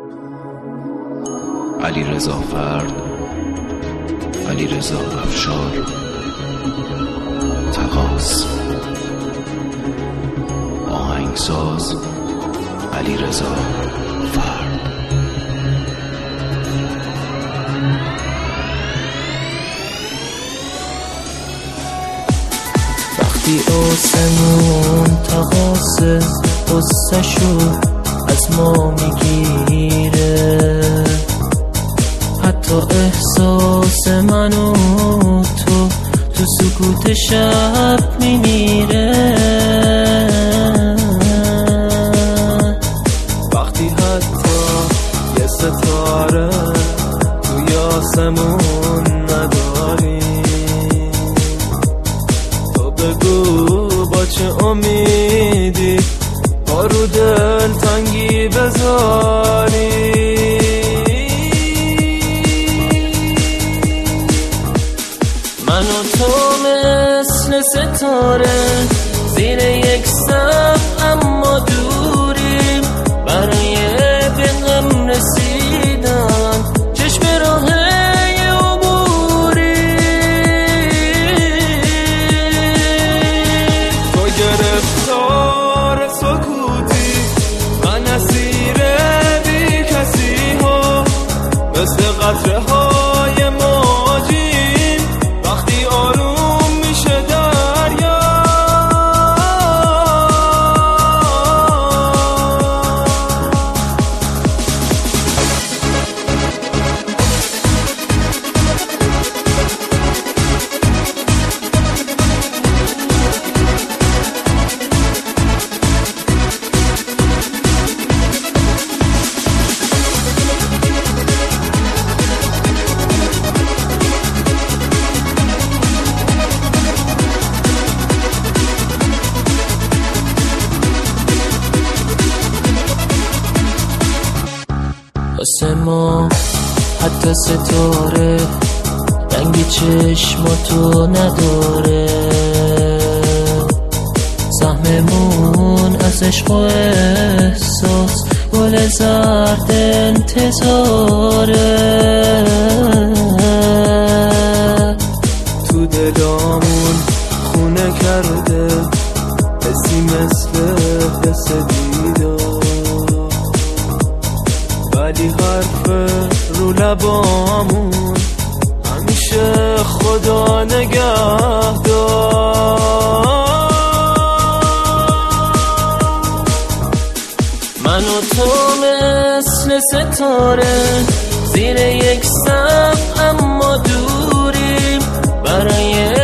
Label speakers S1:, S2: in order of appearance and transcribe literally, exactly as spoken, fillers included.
S1: علیرضا فرد، علیرضا افشار، تقاص. آهنگساز علیرضا فرد.
S2: وقتی آسمون تقاص قصه‌شو از ما میگیره، حتی احساس من و تو تو سکوت شب میمیره. وقتی حتی یه ستاره توی آسمون نداری، تو بگو با چه امیدی با رو دل تنگی بذاری. من و تو مثل ستاره زیر یک سقف اما دوریم، برای به غم رسیدن چشم راه عبوری. تو گرفتار سکوتی، من اسیر بی کسی ها، مثل قطره های موجیم وقتی آروم میشه دریا. واسه ما حتی ستاره رنگی چشماتو نداره، سهممون از عشق و احساس گل زرد انتظاره. تو دلامون خونه کرده حسی مثل حس دیدار، ولی حرف رو لبامون همیشه خدا نگهدار. من و تو مثل ستاره زیر یک سقف اما دوریم، برای